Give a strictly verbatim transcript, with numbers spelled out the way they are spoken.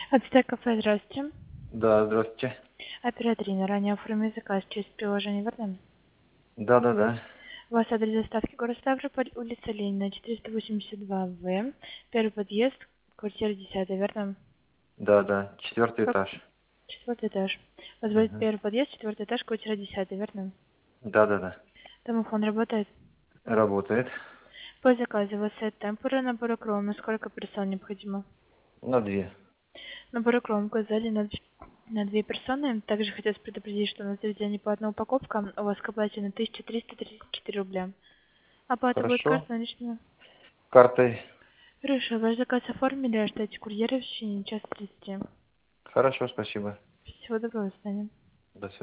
Ацтек кафе, здравствуйте. Да, здравствуйте. Оператор Инна, ранее оформил заказ через приложение верно? Да, да, да. У вас адрес доставки город Ставрополь, улица Ленина, четыреста восемьдесят два В, первый подъезд, квартира десятая, верно? Да, да. Четвертый Как? этаж. Четвертый этаж. Позволит Мгм. первый подъезд, четвертый этаж, квартира десятая, верно? Да, да, да. Домофон работает. Работает. По заказу у вас сет темпура, набор кром, на сколько персон необходимо? На две. Набор кром указали на, дв- на две персоны. Также хотелось предупредить, что на заведении по одной упаковка у вас к оплате на тысяча триста тридцать четыре рубля. Оплата будет Хорошо. карта наличными. Картой. Хорошо, ваш заказ оформили, ожидайте курьера в течение часа тридцати. Хорошо, спасибо. Всего доброго, до свидания. До свидания.